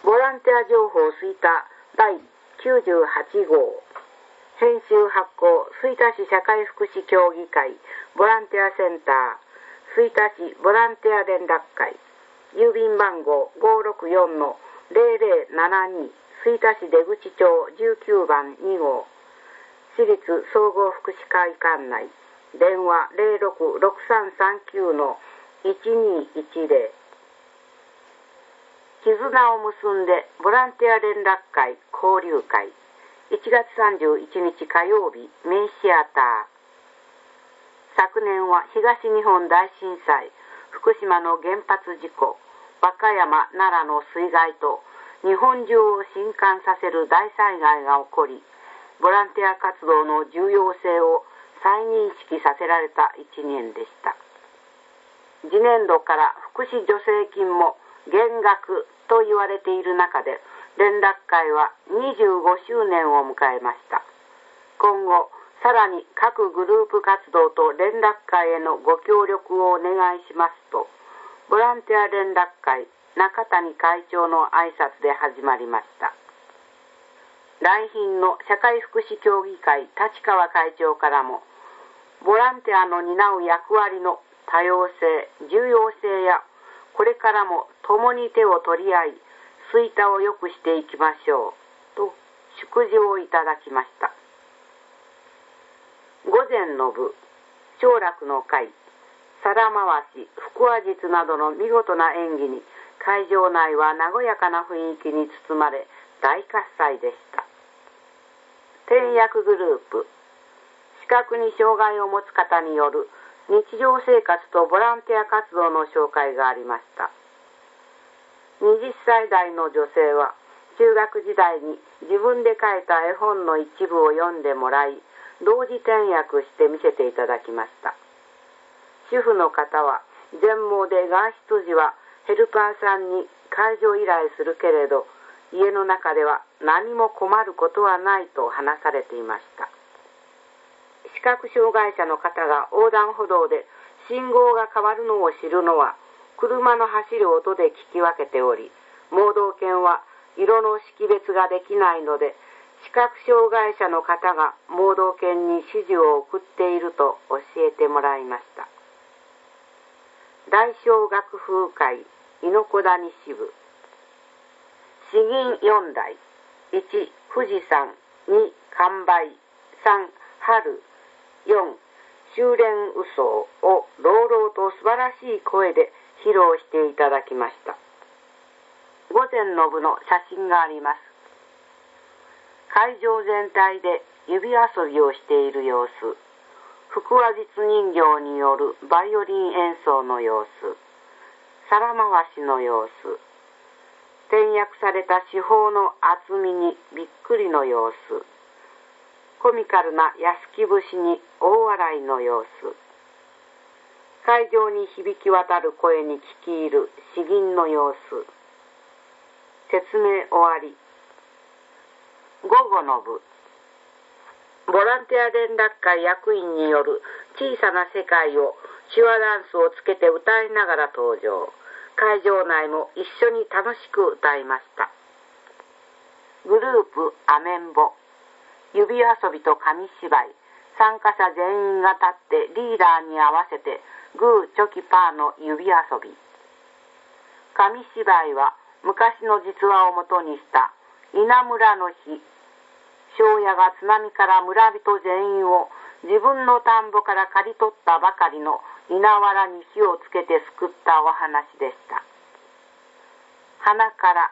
ボランティア情報吹田第98号編集発行吹田市社会福祉協議会ボランティアセンター吹田市ボランティア連絡会郵便番号 564-0072 吹田市出口町19番2号市立総合福祉会館内電話 066339-1210 絆を結んでボランティア連絡会交流会1月31日火曜日メイシアター。昨年は東日本大震災、福島の原発事故、和歌山、奈良の水害と日本中を震撼させる大災害が起こり、ボランティア活動の重要性を再認識させられた1年でした。次年度から福祉助成金も減額と言われている中で、連絡会は25周年を迎えました。今後、さらに各グループ活動と連絡会へのご協力をお願いしますと、ボランティア連絡会中谷会長の挨拶で始まりました。来賓の社会福祉協議会立川会長からも、ボランティアの担う役割の多様性、重要性や、これからも共に手を取り合い、吹田を良くしていきましょうと祝辞をいただきました。午前の部、唱楽の会、皿回し、腹話術などの見事な演技に会場内は和やかな雰囲気に包まれ大喝采でした。点訳グループ、視覚に障害を持つ方による日常生活とボランティア活動の紹介がありました。20歳代の女性は中学時代に自分で書いた絵本の一部を読んでもらい、同時転訳して見せていただきました。主婦の方は全盲で外出時はヘルパーさんに介助依頼するけれど、家の中では何も困ることはないと話されていました。視覚障害者の方が横断歩道で信号が変わるのを知るのは車の走る音で聞き分けており、盲導犬は色の識別ができないので、視覚障害者の方が盲導犬に指示を送っていると教えてもらいました。大小学風会猪子谷支部、詩吟4題、1富士山、2完売、3春、4修練雨奏を朗々と素晴らしい声で披露していただきました。午前の部の写真があります。会場全体で指遊びをしている様子、腹話術人形によるバイオリン演奏の様子、皿回しの様子、転訳された手法の厚みにびっくりの様子、コミカルな安木節に大笑いの様子、会場に響き渡る声に聞き入る詩吟の様子。説明終わり。午後の部、ボランティア連絡会役員による小さな世界を手話ダンスをつけて歌いながら登場。会場内も一緒に楽しく歌いました。グループアメンボ、指遊びと紙芝居、参加者全員が立ってリーダーに合わせてグーチョキパーの指遊び。紙芝居は昔の実話をもとにした稲むらの日。庄屋が津波から村人全員を自分の田んぼから刈り取ったばかりの稲わらに火をつけて救ったお話でした。花から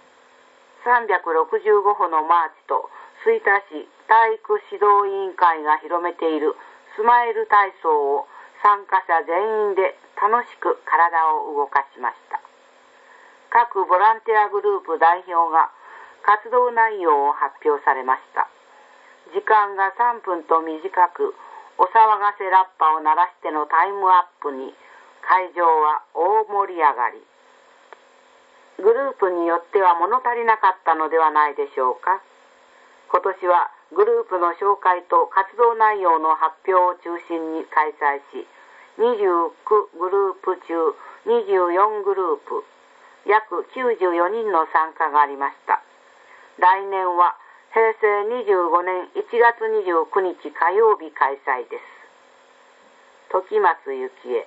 365歩のマーチと吹田市体育指導委員会が広めているスマイル体操を参加者全員で楽しく体を動かしました。各ボランティアグループ代表が活動内容を発表されました。時間が3分と短く、お騒がせラッパを鳴らしてのタイムアップに会場は大盛り上がり。グループによっては物足りなかったのではないでしょうか。今年はグループの紹介と活動内容の発表を中心に開催し、29グループ中24グループ、 約94人の参加がありました。来年は平成25年1月29日火曜日開催です。時松幸恵。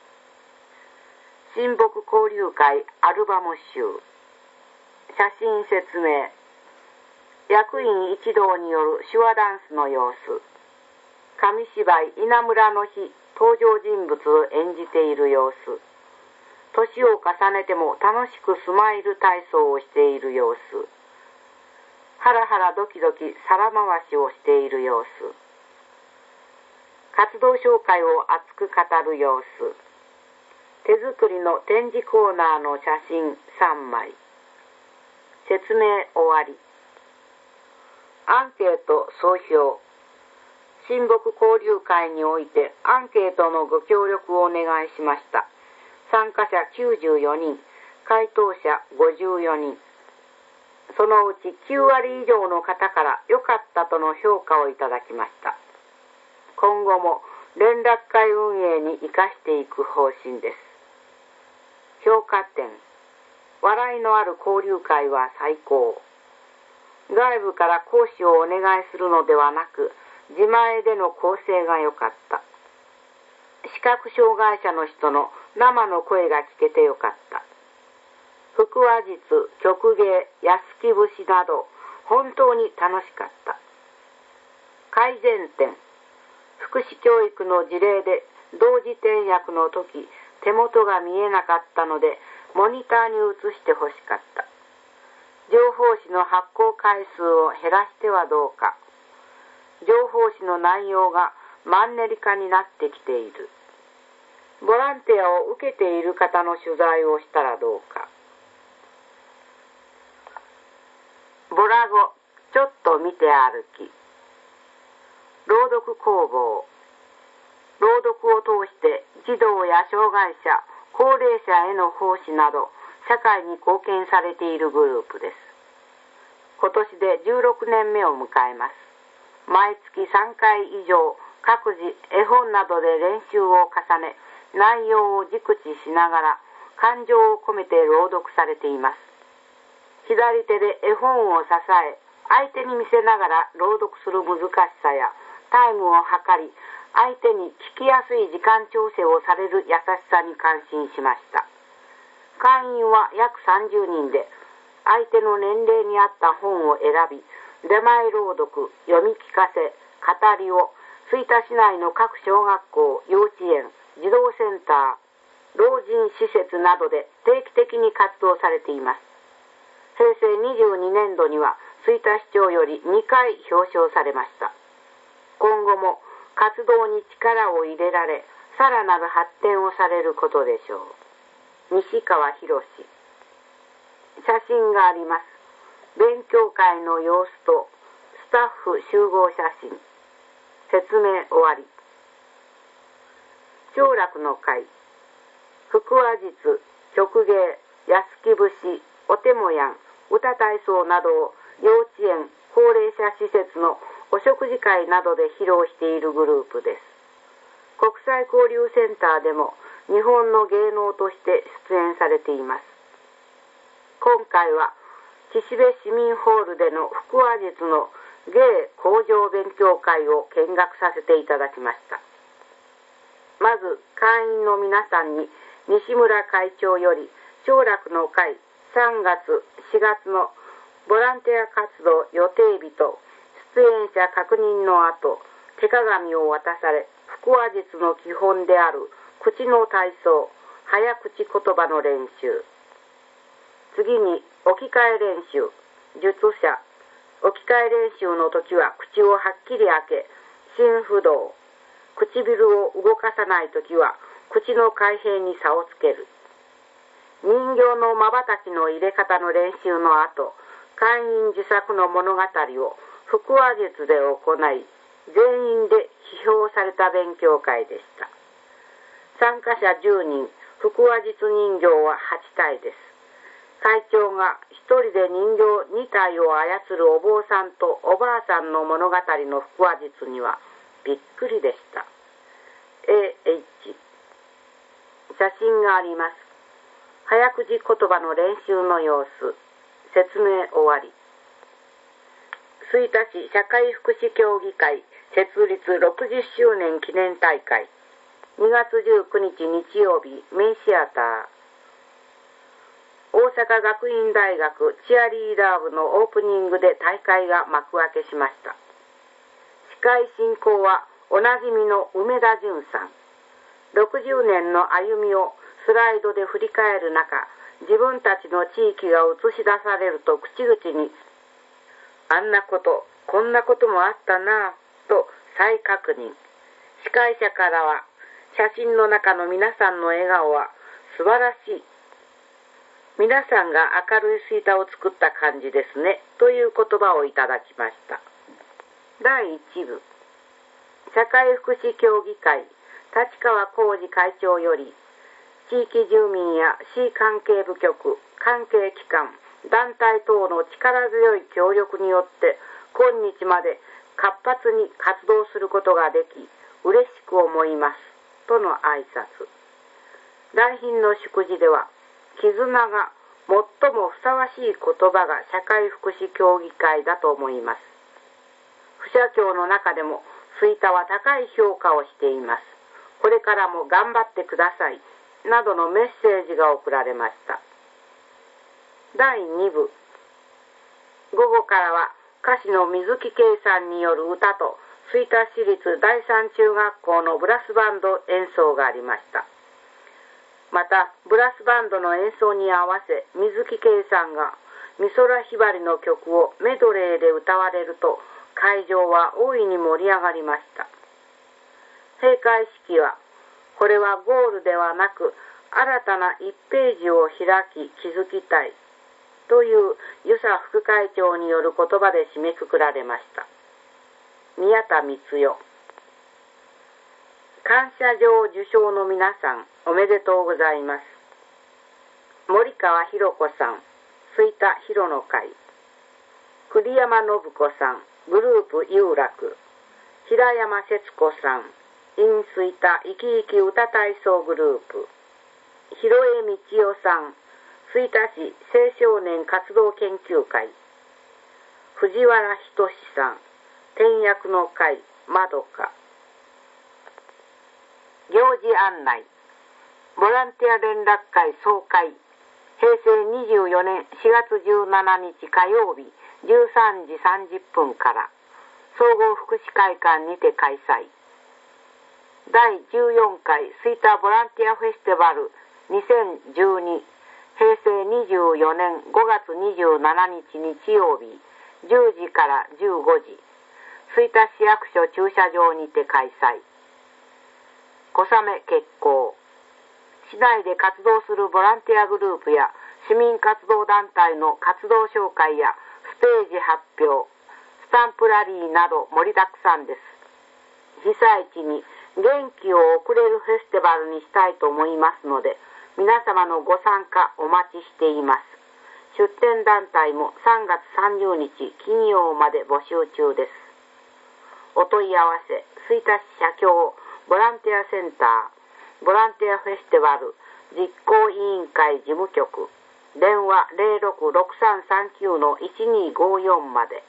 親睦交流会アルバム集。写真説明。役員一同による手話ダンスの様子。紙芝居稲村の日登場人物を演じている様子。年を重ねても楽しくスマイル体操をしている様子。ハラハラドキドキ皿回しをしている様子。活動紹介を熱く語る様子。手作りの展示コーナーの写真3枚。説明終わり。アンケート総評。親睦交流会においてアンケートのご協力をお願いしました。参加者94人、回答者54人。そのうち9割以上の方から良かったとの評価をいただきました。今後も連絡会運営に生かしていく方針です。評価点。笑いのある交流会は最高。外部から講師をお願いするのではなく、自前での構成が良かった。視覚障害者の人の生の声が聞けて良かった。腹話術、曲芸、安木節など本当に楽しかった。改善点。福祉教育の事例で同時転訳の時、手元が見えなかったのでモニターに映してほしかった。情報誌の発行回数を減らしてはどうか。情報誌の内容がマンネリ化になってきている。ボランティアを受けている方の取材をしたらどうか。ボラ語、ちょっと見て歩き。朗読工房。朗読を通して児童や障害者、高齢者への奉仕など社会に貢献されているグループです。今年で16年目を迎えます。毎月3回以上各自絵本などで練習を重ね、内容を熟知しながら感情を込めて朗読されています。左手で絵本を支え、相手に見せながら朗読する難しさやタイムを測り、相手に聞きやすい時間調整をされる優しさに感心しました。会員は約30人で、相手の年齢に合った本を選び、出前朗読、読み聞かせ、語りを吹田市内の各小学校、幼稚園、児童センター、老人施設などで定期的に活動されています。平成22年度には吹田市長より2回表彰されました。今後も活動に力を入れられ、さらなる発展をされることでしょう。西川博。写真があります。勉強会の様子とスタッフ集合写真。説明終わり。長楽の会。腹話術、曲芸、安木節、おてもやん、歌体操などを幼稚園、高齢者施設のお食事会などで披露しているグループです。国際交流センターでも日本の芸能として出演されています。今回は岸辺市民ホールでの腹話術の芸向上勉強会を見学させていただきました。まず会員の皆さんに西村会長より長楽の会3月4月のボランティア活動予定日と出演者確認の後、手鏡を渡され、腹話術の基本である口の体操、早口言葉の練習。次に置き換え練習、術者。置き換え練習の時は口をはっきり開け、心不動。唇を動かさない時は口の開閉に差をつける。人形の瞬きの入れ方の練習の後、会員自作の物語を腹話術で行い、全員で批評された勉強会でした。参加者10人、腹話術人形は8体です。会長が一人で人形2体を操るお坊さんとおばあさんの物語の腹話術にはびっくりでした。AH 写真があります。 早口言葉の練習の様子。説明終わり。吹田市社会福祉協議会設立60周年記念大会。2月19日日曜日、メイシアター。大阪学院大学チアリーダー部のオープニングで大会が幕開けしました。司会進行はおなじみの梅田淳さん。60年の歩みをスライドで振り返る中、自分たちの地域が映し出されると口々に、あんなこと、こんなこともあったなぁと再確認。司会者からは、写真の中の皆さんの笑顔は素晴らしい。皆さんが明るい吹田を作った感じですね、という言葉をいただきました。第1部、社会福祉協議会立川浩二会長より、地域住民や市関係部局、関係機関、団体等の力強い協力によって今日まで活発に活動することができ、嬉しく思いますとの挨拶。来賓の祝辞では、絆が最もふさわしい言葉が社会福祉協議会だと思います。府社協の中でも吹田は高い評価をしています。これからも頑張ってくださいなどのメッセージが送られました。第2部、午後からは歌手の水木圭さんによる歌と吹田市立第三中学校のブラスバンド演奏がありました。またブラスバンドの演奏に合わせ水木圭さんが美空ひばりの曲をメドレーで歌われると会場は大いに盛り上がりました。閉会式は、これはゴールではなく新たな1ページを開き築きたいという遊佐副会長による言葉で締めくくられました。宮田光代、感謝状受賞の皆さんおめでとうございます。森川博子さん、吹田広の会。栗山信子さん、グループ有楽。平山節子さん、in吹田生き生き歌体操グループ。広江道夫さん、吹田市青少年活動研究会。藤原仁さん、天役の会まどか。行事案内。ボランティア連絡会総会。平成24年4月17日火曜日13時30分から総合福祉会館にて開催。第14回吹田ボランティアフェスティバル2012平成24年5月27日日曜日10時から15時吹田市役所駐車場にて開催。小雨決行。市内で活動するボランティアグループや市民活動団体の活動紹介やステージ発表、スタンプラリーなど盛りだくさんです。被災地に元気を送れるフェスティバルにしたいと思いますので、皆様のご参加お待ちしています。出展団体も3月30日金曜まで募集中です。お問い合わせ、吹田市社協ボランティアセンター、ボランティアフェスティバル実行委員会事務局、電話066339-1254まで。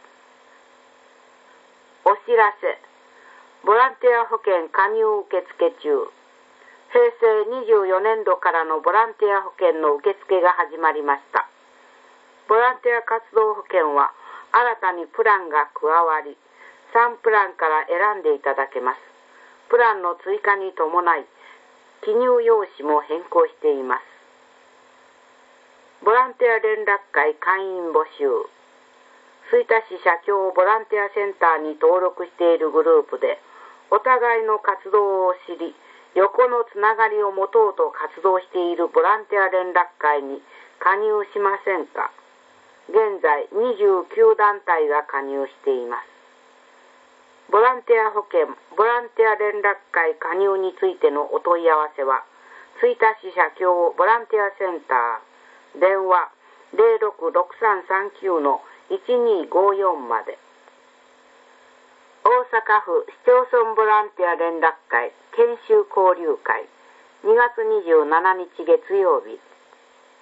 お知らせ、ボランティア保険加入受付中。平成24年度からのボランティア保険の受付が始まりました。ボランティア活動保険は新たにプランが加わり、3プランから選んでいただけます。プランの追加に伴い、記入用紙も変更しています。ボランティア連絡会会員募集。吹田市社協ボランティアセンターに登録しているグループで、お互いの活動を知り、横のつながりを持とうと活動しているボランティア連絡会に加入しませんか。現在29団体が加入しています。ボランティア保険、ボランティア連絡会加入についてのお問い合わせは、吹田市社協ボランティアセンター、電話066339-1254まで。大阪府市町村ボランティア連絡会研修交流会2月27日月曜日。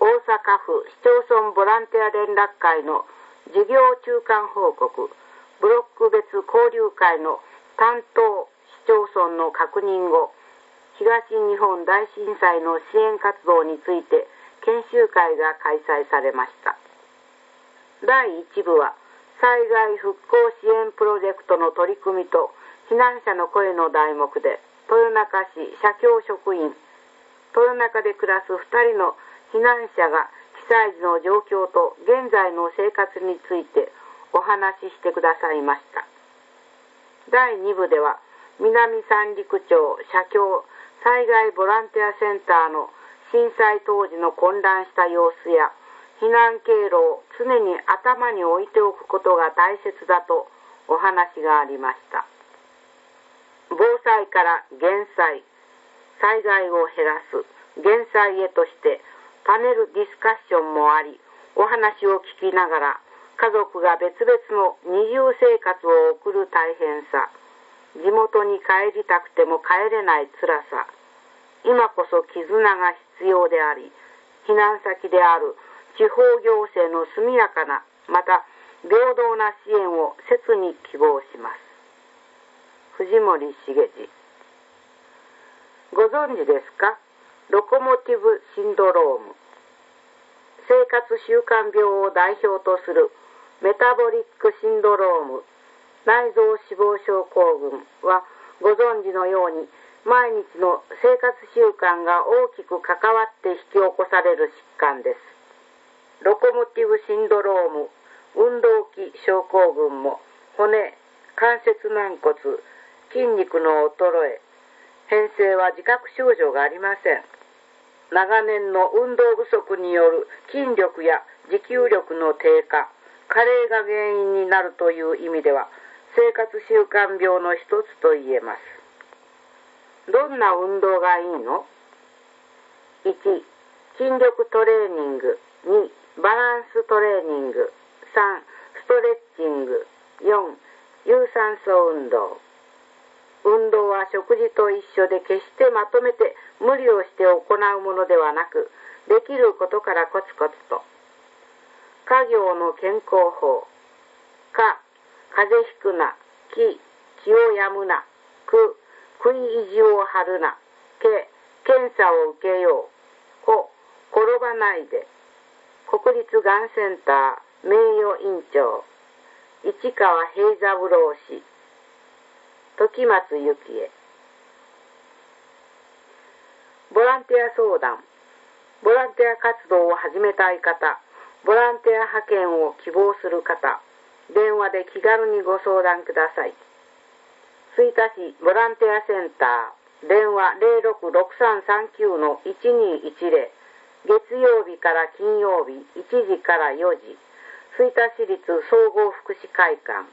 大阪府市町村ボランティア連絡会の事業中間報告、ブロック別交流会の担当市町村の確認後、東日本大震災の支援活動について研修会が開催されました。第1部は災害復興支援プロジェクトの取り組みと避難者の声の題目で、豊中市社協職員、豊中で暮らす2人の避難者が被災時の状況と現在の生活についてお話ししてくださいました。第2部では南三陸町社協災害ボランティアセンターの震災当時の混乱した様子や避難経路を常に頭に置いておくことが大切だとお話がありました。防災から減災、災害を減らす、減災へとしてパネルディスカッションもあり、お話を聞きながら家族が別々の二重生活を送る大変さ、地元に帰りたくても帰れない辛さ、今こそ絆が必要であり、避難先である地方行政の速やかな、また平等な支援を切に希望します。藤森茂次。ご存知ですか？ロコモティブシンドローム。生活習慣病を代表とするメタボリックシンドローム、内臓脂肪症候群はご存知のように毎日の生活習慣が大きく関わって引き起こされる疾患です。ロコモティブシンドローム、運動器症候群も骨、関節軟骨、筋肉の衰え、変性は自覚症状がありません。長年の運動不足による筋力や持久力の低下、加齢が原因になるという意味では生活習慣病の一つと言えます。どんな運動がいいの？ 1. 筋力トレーニング。 2. バランストレーニング。 3. ストレッチング。 4. 有酸素運動。運動は食事と一緒で決してまとめて無理をして行うものではなく、できることからコツコツと。家業の健康法。か、風邪ひくな。き、気をやむな。く、食い意地を張るな。け、検査を受けよう。こ、転ばないで。国立がんセンター名誉院長市川平三郎氏、時松幸恵。ボランティア相談。ボランティア活動を始めたい方、ボランティア派遣を希望する方、電話で気軽にご相談ください。吹田市ボランティアセンター、電話 066339-1210、月曜日から金曜日1時から4時、吹田市立総合福祉会館。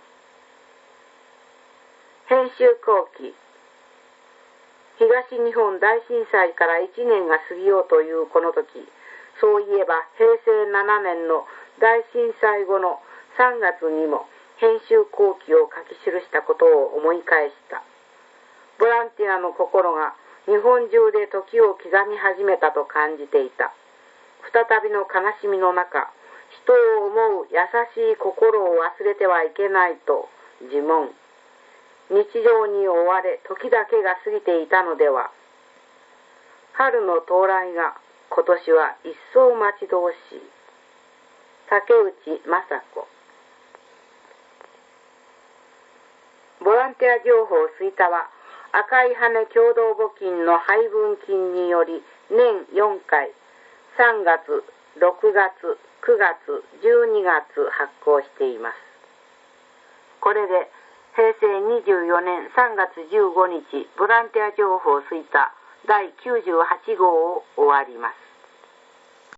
編集後期。東日本大震災から1年が過ぎようというこの時、そういえば平成7年の大震災後の3月にも編集後期を書き記したことを思い返した。ボランティアの心が日本中で時を刻み始めたと感じていた。再びの悲しみの中、人を思う優しい心を忘れてはいけないと自問。日常に追われ時だけが過ぎていたのでは。春の到来が今年は一層待ち遠しい。竹内雅子。ボランティア情報吹田は赤い羽共同募金の配分金により年4回3月、6月、9月、12月発行しています。これで平成24年3月15日ボランティア情報吹田第98号を終わります。